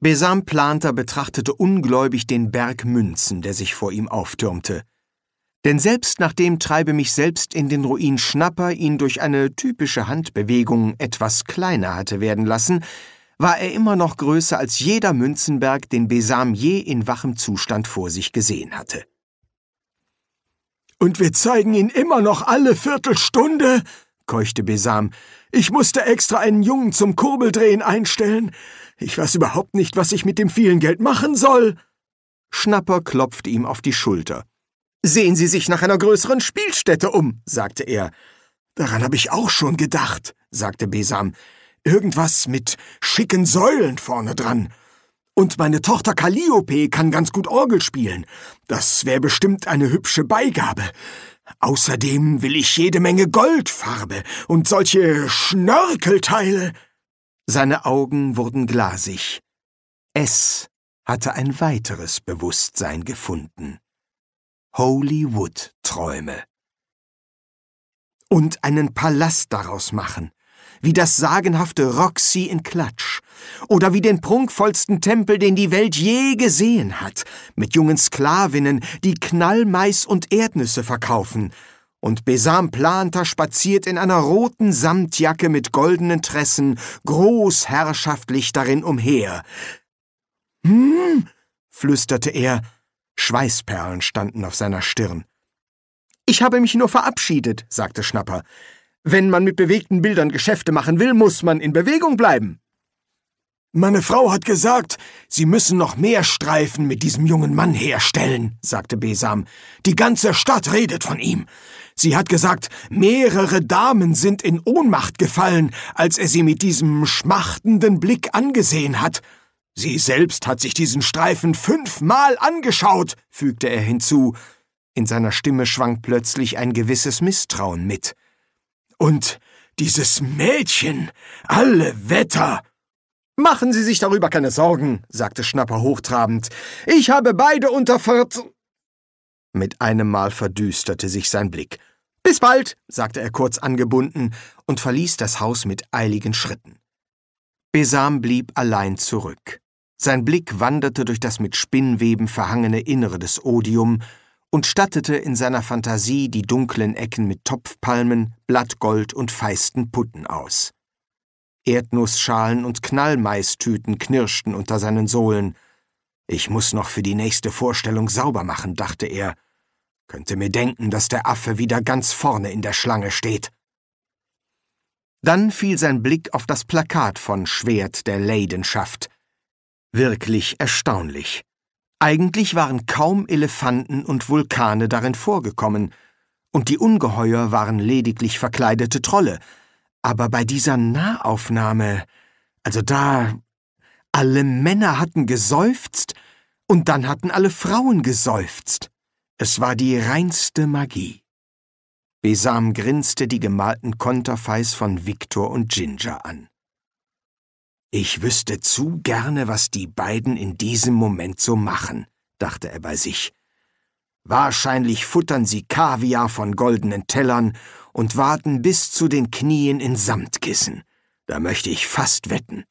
Besam Planter betrachtete ungläubig den Berg Münzen, der sich vor ihm auftürmte. Denn selbst nachdem Treibe mich selbst in den Ruin Schnapper ihn durch eine typische Handbewegung etwas kleiner hatte werden lassen, war er immer noch größer als jeder Münzenberg, den Besam je in wachem Zustand vor sich gesehen hatte. »Und wir zeigen ihn immer noch alle Viertelstunde?« keuchte Besam. »Ich musste extra einen Jungen zum Kurbeldrehen einstellen. Ich weiß überhaupt nicht, was ich mit dem vielen Geld machen soll.« Schnapper klopfte ihm auf die Schulter. »Sehen Sie sich nach einer größeren Spielstätte um«, sagte er. »Daran habe ich auch schon gedacht«, sagte Besam. »Irgendwas mit schicken Säulen vorne dran. Und meine Tochter Calliope kann ganz gut Orgel spielen. Das wäre bestimmt eine hübsche Beigabe. Außerdem will ich jede Menge Goldfarbe und solche Schnörkelteile.« Seine Augen wurden glasig. Es hatte ein weiteres Bewusstsein gefunden. Hollywood-Träume. Und einen Palast daraus machen, wie das sagenhafte Roxy in Klatsch, oder wie den prunkvollsten Tempel, den die Welt je gesehen hat, mit jungen Sklavinnen, die Knallmais und Erdnüsse verkaufen, und Besam Planter spaziert in einer roten Samtjacke mit goldenen Tressen, großherrschaftlich darin umher. Flüsterte er. Schweißperlen standen auf seiner Stirn. »Ich habe mich nur verabschiedet«, sagte Schnapper. »Wenn man mit bewegten Bildern Geschäfte machen will, muss man in Bewegung bleiben.« »Meine Frau hat gesagt, Sie müssen noch mehr Streifen mit diesem jungen Mann herstellen«, sagte Besam. »Die ganze Stadt redet von ihm. Sie hat gesagt, mehrere Damen sind in Ohnmacht gefallen, als er sie mit diesem schmachtenden Blick angesehen hat. Sie selbst hat sich diesen Streifen 5-mal angeschaut«, fügte er hinzu. In seiner Stimme schwang plötzlich ein gewisses Misstrauen mit. »Und dieses Mädchen, alle Wetter!« »Machen Sie sich darüber keine Sorgen«, sagte Schnapper hochtrabend. »Ich habe beide Mit einem Mal verdüsterte sich sein Blick. »Bis bald«, sagte er kurz angebunden und verließ das Haus mit eiligen Schritten. Besam blieb allein zurück. Sein Blick wanderte durch das mit Spinnweben verhangene Innere des Odium und stattete in seiner Fantasie die dunklen Ecken mit Topfpalmen, Blattgold und feisten Putten aus. Erdnussschalen und Knallmaistüten knirschten unter seinen Sohlen. »Ich muss noch für die nächste Vorstellung sauber machen«, dachte er. »Könnte mir denken, dass der Affe wieder ganz vorne in der Schlange steht.« Dann fiel sein Blick auf das Plakat von Schwert der Leidenschaft. Wirklich erstaunlich. Eigentlich waren kaum Elefanten und Vulkane darin vorgekommen, und die Ungeheuer waren lediglich verkleidete Trolle. Aber bei dieser Nahaufnahme, alle Männer hatten geseufzt, und dann hatten alle Frauen geseufzt. Es war die reinste Magie. Besam grinste die gemalten Konterfeis von Victor und Ginger an. »Ich wüsste zu gerne, was die beiden in diesem Moment so machen«, dachte er bei sich. »Wahrscheinlich futtern sie Kaviar von goldenen Tellern und warten bis zu den Knien in Samtkissen. Da möchte ich fast wetten.